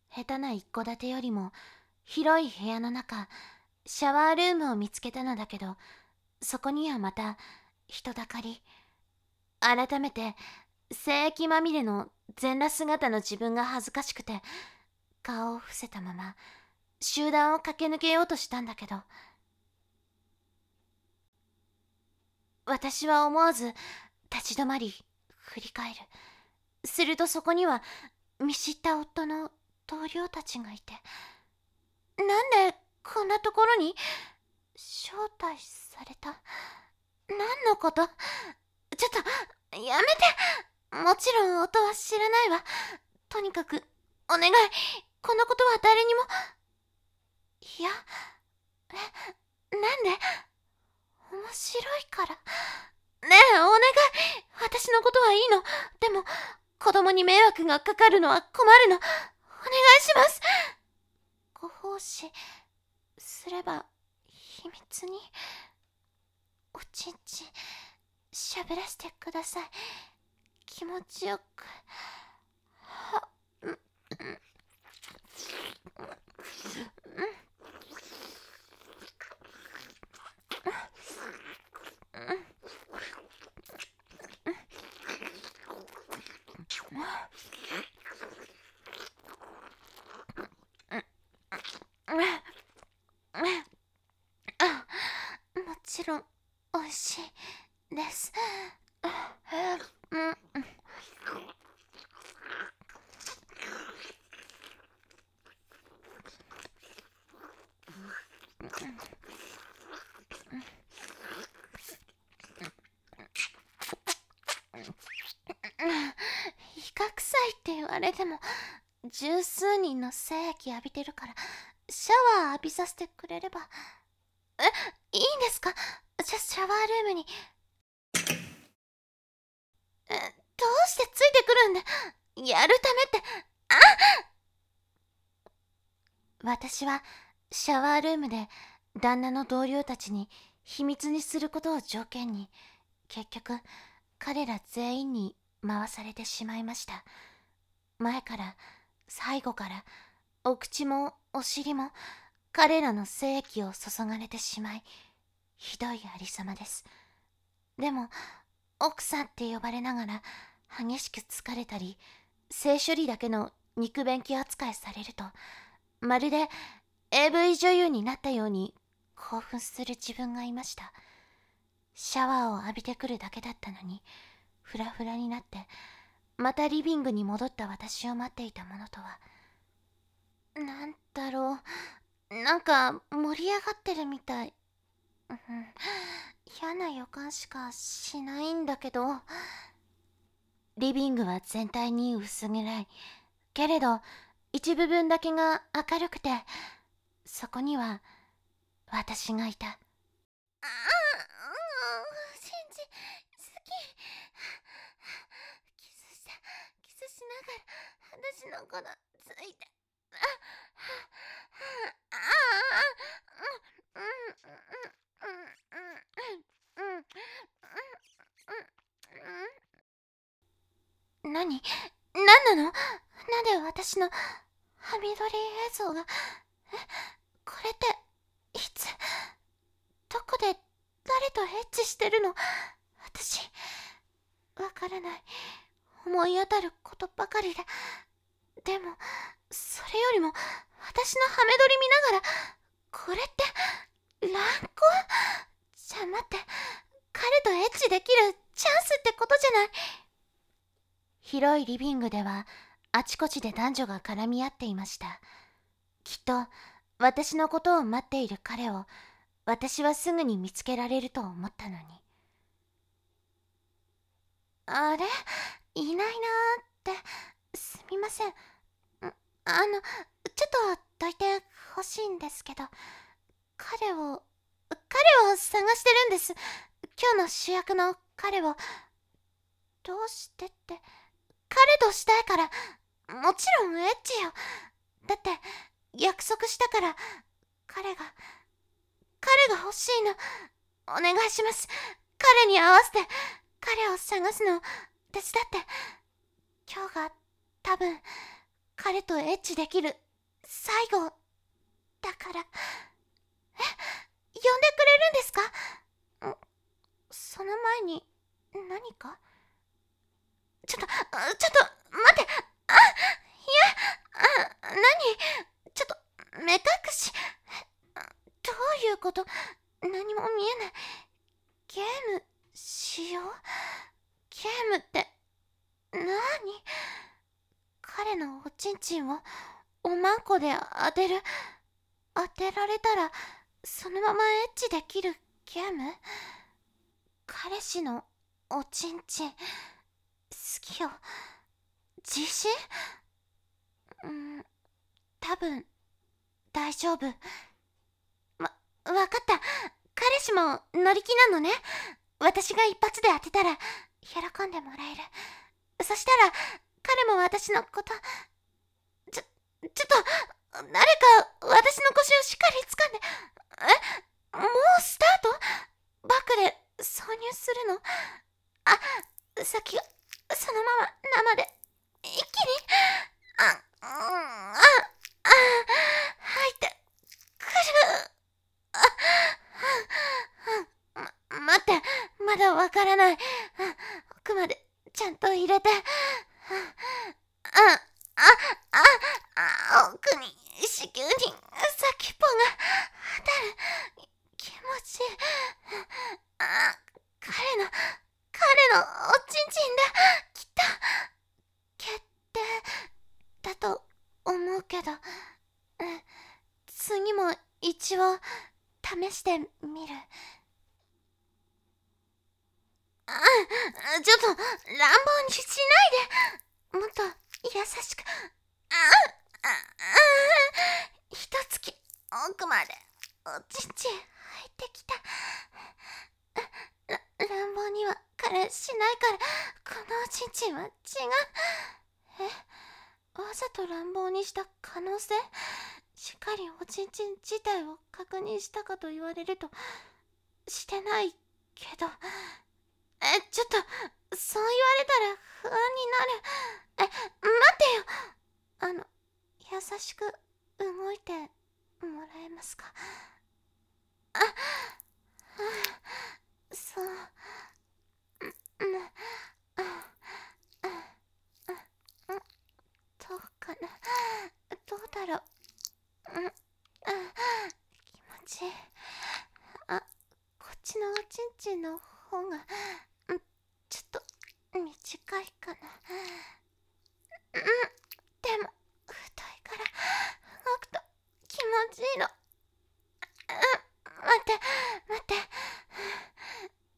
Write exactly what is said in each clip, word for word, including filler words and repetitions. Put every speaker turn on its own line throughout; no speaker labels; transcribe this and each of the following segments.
下手な一戸建てよりも広い部屋の中、シャワールームを見つけたのだけど、そこにはまた人だかり。改めて精液まみれの全裸姿の自分が恥ずかしくて、顔を伏せたまま集団を駆け抜けようとしたんだけど、私は思わず立ち止まり振り返る。するとそこには見知った夫の同僚たちがいて、なんでこんなところに招待された？何のこと？ちょっとやめて。もちろん夫は知らないわ。とにかくお願い、このことは誰にも。いや、え、なんで？面白いから。ねえ、お願い。私のことはいいの。でも子供に迷惑がかかるのは困るの。お願いします。ご奉仕すれば秘密におちんちんしゃべらせてください。気持ちよく。は、うん、うん、もちろんおいしいです。うん、比較臭いって言われても十数人の精液浴びてるから、シャワー浴びさせてくれれば。え、いいんですか？じゃあシャワールームに。え、どうしてついてくるんで？やるためって。あ、私はシャワールームで旦那の同僚たちに秘密にすることを条件に、結局彼ら全員に回されてしまいました。前から最後から、お口もお尻も彼らの精液を注がれてしまい、ひどいありさまです。でも奥さんって呼ばれながら激しく疲れたり、性処理だけの肉便器扱いされると、まるで エーブイ 女優になったように興奮する自分がいました。シャワーを浴びてくるだけだったのに、フラフラになってまたリビングに戻った私を待っていたものとは、なんだろう、なんか盛り上がってるみたい。うん、嫌な予感しかしないんだけど。リビングは全体に薄暗いけれど、一部分だけが明るくて、そこには私がいた。ああ、シンジ好き。キスした、キスしながら私のことついて、ああ、ああ、うん、うん、うん、うん、うん、うん、うん、何？何なの？なんで私のはみ撮り映像が。え、これっていつ、どこで誰とエッチしてるの？私わからない。思い当たることばかりで。でもそれよりも私のハメ撮り見ながら、これって乱行？じゃあ待って、彼とエッチできるチャンスってことじゃない？広いリビングではあちこちで男女が絡み合っていました。きっと私のことを待っている彼を私はすぐに見つけられると思ったのに。あれ、いないなーって。すみません。んあの、ちょっとどいてほしいんですけど、彼を彼を探してるんです。今日の主役の彼を。どうしてって、彼としたいから。もちろんエッチよ。だって約束したから。彼が彼が欲しいの。お願いします。彼に合わせて彼を探すのを手伝って。今日が多分彼とエッチできる最後だから。え、呼んでくれるんですか？んその前に何か？ちょっと、ちょっと待って。あ、いや、あ、何？ちょっと目隠し。どういうこと？何も見えない。ゲームしよう？ゲームって何？彼のおちんちんをおまんこで当てる。当てられたらそのままエッチできるゲーム？彼氏のおちんちん好きよ。自信？うん、多分大丈夫。わ、わかった。彼氏も乗り気なのね。私が一発で当てたら喜んでもらえる。そしたら彼も私のこと、ちょ、ちょっと誰か私の腰をしっかり掴んで。え、もうスタート？バックで挿入するの？あ、先がそのまま生で一気に。あ、うん、あ、あ、入ってくる。あ、ま、待って、まだわからない。奥までちゃんと入れて。あ、あ、あ、あ、奥に子宮に先っぽが当たる。気持ちいい。あ、彼の、彼のおちんちんだ。きっと、決定だと思うけど、次も一応試してみる。あ、ちょっと乱暴にしないで。もっと優しく。あ、あ、あ、ひとつき奥までおちんちん入ってきた。ら乱暴には彼しないから。このおちんちんは違う。え、わざと乱暴にした可能性？しっかりおちんちん自体を確認したかと言われるとしてないけど。え、ちょっとそう言われたら不安になる。え、待ってよ。あの、優しく動いてもらえますか？あ、あ、そう、うん、あ、あ、あ、どうかな。どうだろう。うん、あ、気持ちいい。あ、こっちのおちんちんの方が、うん、ちょっと短いかな。うん、でも太いから動くと気持ちいいの。うん、待って待って。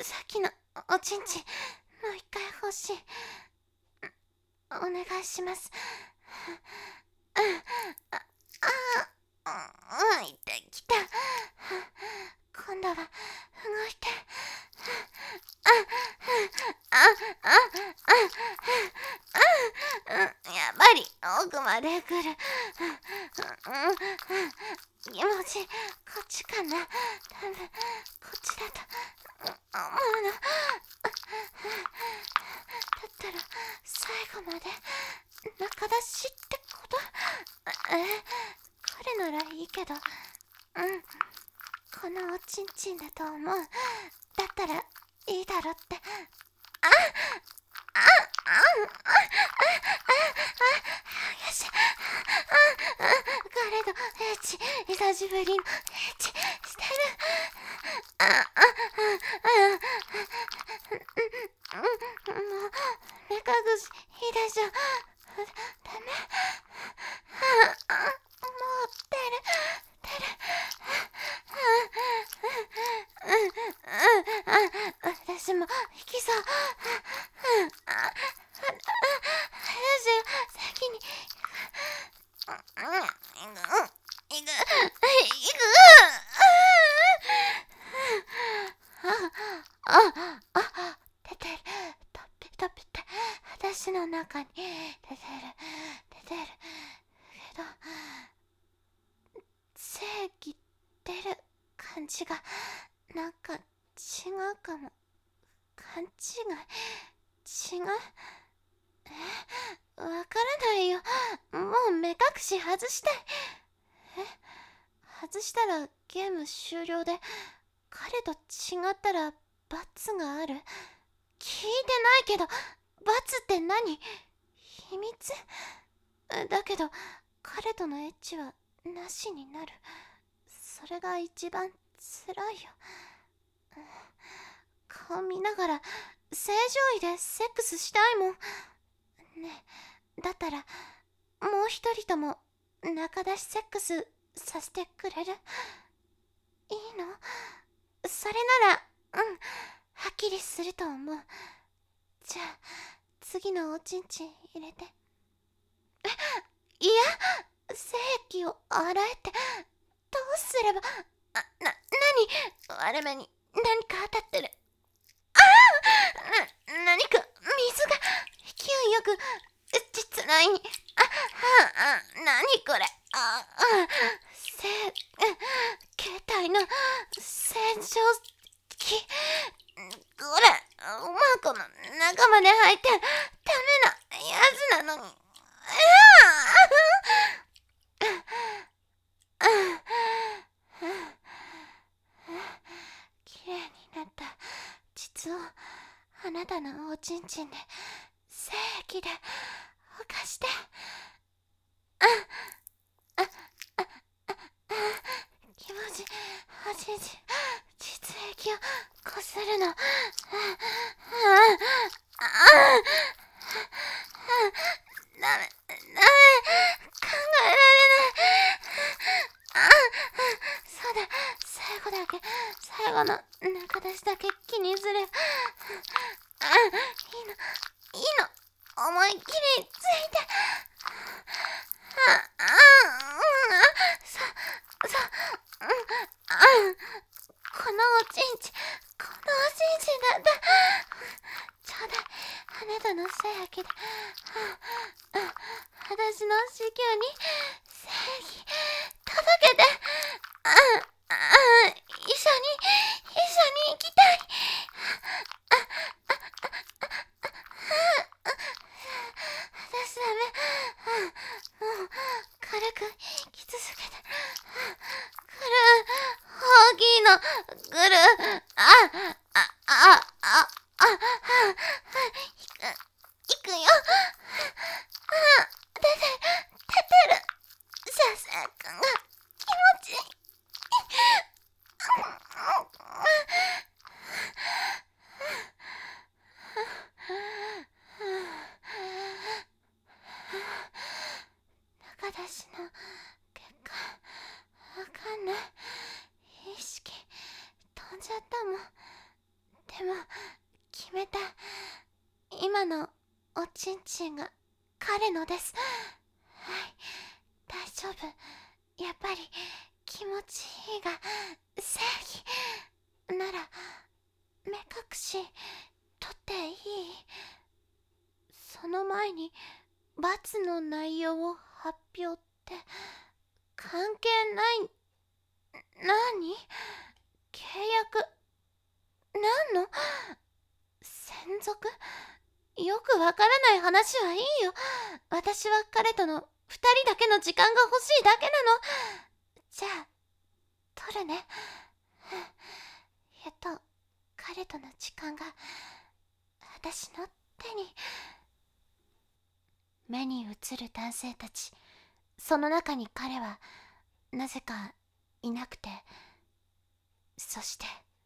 さっきのおちんちんもう一回欲しい。お願いします。うん、ああ、うん、いってきた。今度は動いて。あ、あ、あ、あ、あ、やっぱり奥まで来る。気持ちこっちかな。多分こっちだと思うの。だったら最後まで仲出しってこと？え、彼ならいいけど。うん、このおちんちんだと思う。だったらいいだろって。あ、あ、あ、あ、あ、あ、よし。あ、あ、彼とエッチ、久しぶりのエッチしてる。あ、あ、あ、あ、もう目隠しいいでしょ。ダメ。あ、あ、もう出る出る。私も行きそう。あ、あ、私先に。行く行く行く。あ、あ、あ、出てる。トピトピって私の中に出てる出てるけど、正義出る感じがなんか違うかも。勘違い？違う？え、 わからないよ。もう目隠し外したい。え、外したらゲーム終了で、彼と違ったら罰がある。聞いてないけど、罰って何？秘密？だけど、彼とのエッチはなしになる。それが一番辛いよ。顔見ながら正常位でセックスしたいもん。ねえ、だったらもう一人とも仲出しセックスさせてくれる？いいの？それなら、うん、はっきりすると思う。じゃあ次のおちんちん入れて。いや、精液を洗えってどうすれば。あ、な、なに？割れ目に何か当たってる。ああ、な、何か水が勢いよく実内に。あ、あ、あ、何これ。あ、あ、せ、携帯の洗浄機。これ、マーコの中まで入ってダメなやつなのに。きれいになった膣をあなたのおちんちんで精液でほかして。気持ちおちんちん膣液をこするの。ああ、ダメダメ、考えられない。あ、そうだ、最後だけ、最後の中出しだけ気にすれば。あ、いいのいいの、思いっきりついて。ああ、そそ、うん、あ、このおちんちこのおちんちなんだ。ちょうだい、あなたの精液で、あ、あ、私の子宮に精液届けて。ああ、一緒に一緒に行きたい。あ、あ、あ、あ、あ、私ダメ。もう軽くき続けて。ぐる、大きいのぐる。あ、あ、あ、あ、あ、いく、いくよ。あ、出てる、出てる。ささくんが気持ちいい。中出しの結果わかんない。意識飛んじゃったもん。でも決めた。今のおちんちんが彼のです。はい、大丈夫。やっぱり気持ちいいが正義なら目隠し取っていい？その前に罰の内容を発表って関係ない？何？契約？何の？専属？よくわからない話はいいよ。私は彼との二人だけの時間が欲しいだけなの。じゃあ取るね。やっと彼との時間が私の手に。目に映る男性たち、その中に彼はなぜかいなくて、そして